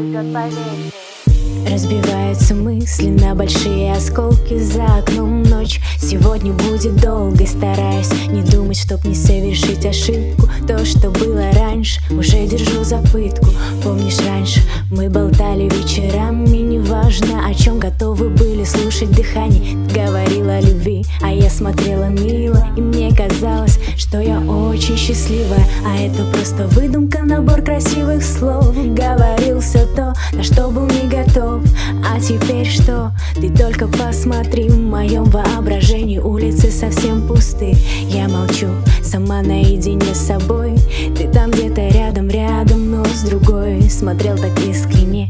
идет, поверь. Разбиваются мысли на большие осколки. За окном ночь сегодня будет долгой. Стараюсь не думать, чтоб не совершить ошибку. То, что было раньше, уже держу за пытку. Помнишь, раньше мы болтали вечерами, неважно о чем, готовы были слушать дыхание. Ты говорила о любви, а я смотрела мило, и мне казалось, что я очень счастливая. А это просто выдумка, набор красивых слов. Говорил все то, на что был не готов. А теперь что? Ты только посмотри, в моем воображении улицы совсем пусты. Я молчу, сама наедине с собой. Ты там где-то рядом, но с другой. Смотрел так искренне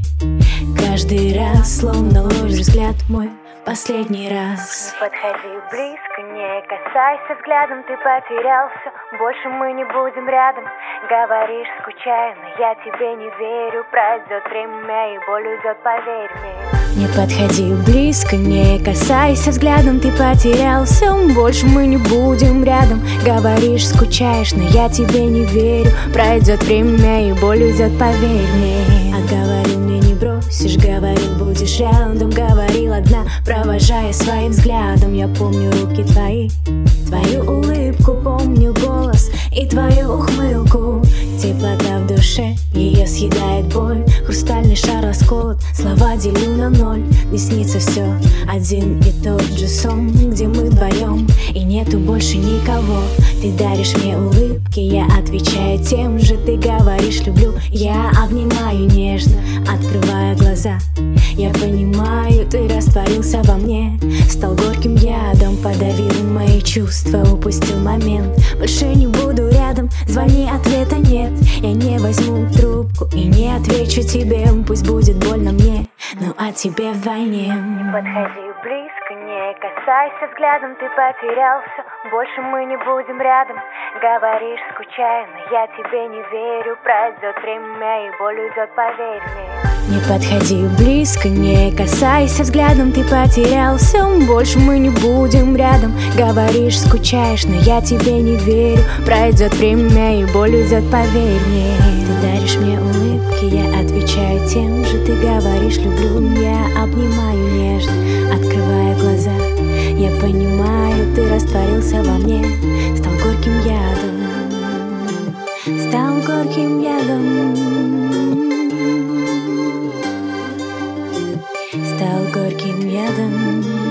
каждый раз, словно ловишь взгляд мой в последний раз. Подходи близко, не касайся взглядом, ты потерялся. Больше мы не будем рядом. Говоришь, скучаю, но я тебе не верю. Пройдет время и боль уйдет, поверь мне. Не подходи близко, не касайся взглядом, ты потерялся. Больше мы не будем рядом. Говоришь, скучаешь, но я тебе не верю. Пройдет время и боль уйдет, поверь мне. А говорил мне не бросишь, говорил будешь рядом. Говорил одна, провожая своим взглядом. Я помню руки твои, твою улыбку, помню голос и твою ухмылку. Теплота в душе, ее съедает боль. Хрустальный шар расколот, слова делю на ноль. Не снится все, один и тот же сон, где мы вдвоем и нету больше никого. Ты даришь мне улыбки, я отвечаю тем же. Ты говоришь люблю, я обнимаю нежно, открывая глаза. Я понимаю, ты растворился во мне, стал горьким ядом, подавил мои чувства, упустил момент. Больше не буду рядом, звони, ответа нет. Я не возьму трубку и не отвечу тебе. Пусть будет больно мне, но о тебе вдвойне. Подходи близко, не касайся взглядом, ты потерялся. Больше мы не будем рядом. Говоришь, скучаю, но я тебе не верю. Пройдет время и боль уйдет, поверь мне. Не подходи близко, не касайся взглядом, ты потерялся. Больше мы не будем рядом. Говоришь, скучаешь, но я тебе не верю. Пройдет время и боль уйдет, поверь мне. Ты даришь мне улыбки, я отвечаю тем же. Ты говоришь люблю, я обнимаю нежно, открывая глаза. Я понимаю, ты растворился во мне, стал горьким ядом, стал горьким ядом, стал горьким ядом.